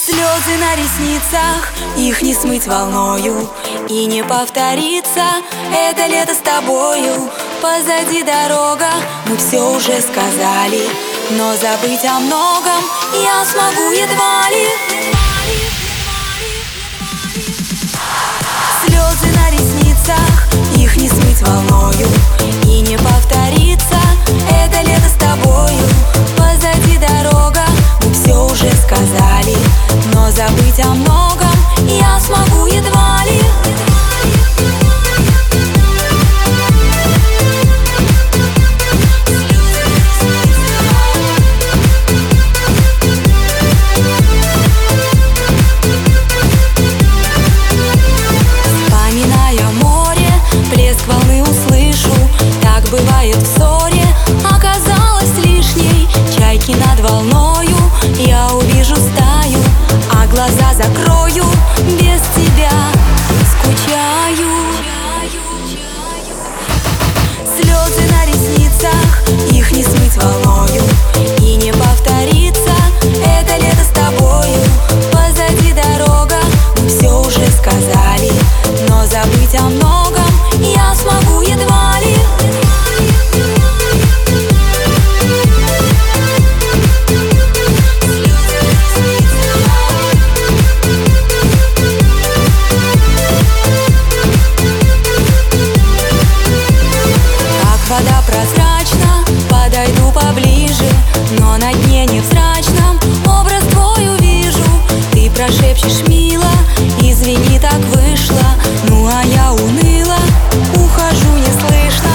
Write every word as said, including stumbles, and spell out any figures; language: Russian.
Слезы на ресницах, их не смыть волною и не повторится это лето с тобою. Позади дорога, мы все уже сказали, но забыть о многом я смогу едва ли. Слезы на ресницах, их не смыть волною и не повторится это лето с тобою. Позади дорога, мы все уже сказали, но забыть о многом я смогу едва ли. Вспоминая море, плеск волны услышу. Так бывает в ссоре, оказалось лишней чайки над волною. Я увижу стаю, а глаза закрою. Без тебя скучаю. Слезы на ресницах, их не смыть волною и не повторится это лето с тобою. Позади дорога, мы все уже сказали, но забыть о многом я смогу едва ли. Вода прозрачна, подойду поближе, но на дне невзрачном образ твой увижу. Ты прошепчешь мило, извини, так вышло, ну а я уныла, ухожу неслышно.